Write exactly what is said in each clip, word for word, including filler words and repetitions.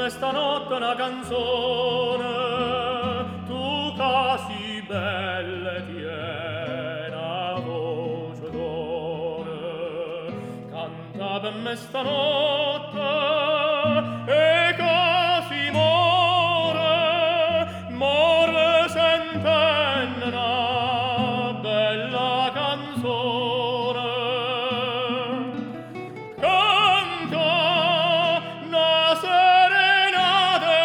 me stanotte una canzone, tu casi belle tiena voce d'ore, canta per me stanotte e casi more, more sentenne una bella canzone. Canta una serenade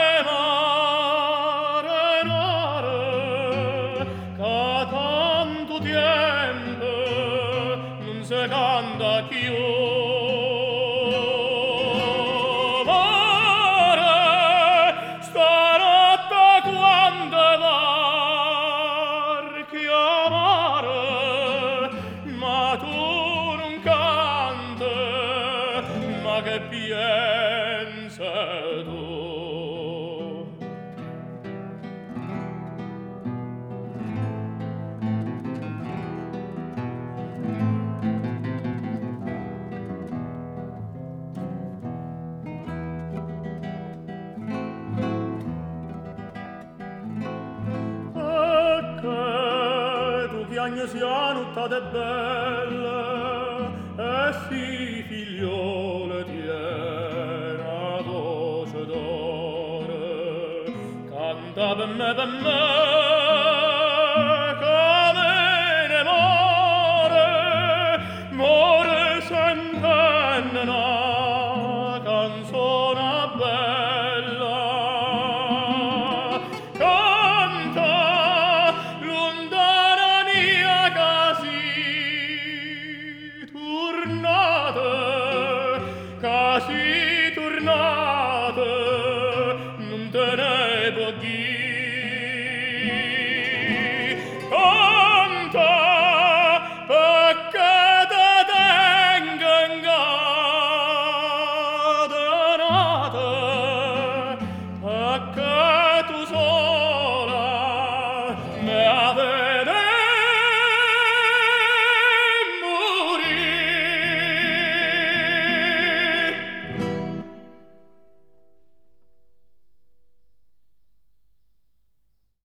marinare, che tanto tempo non si canta più. Mare, stanotte quando varchi a mare, ma tu non canti, ma che pensa tu? E che tu piagni sia nottate belle, e si figliole tiena voce d'ore, canta per me, per me,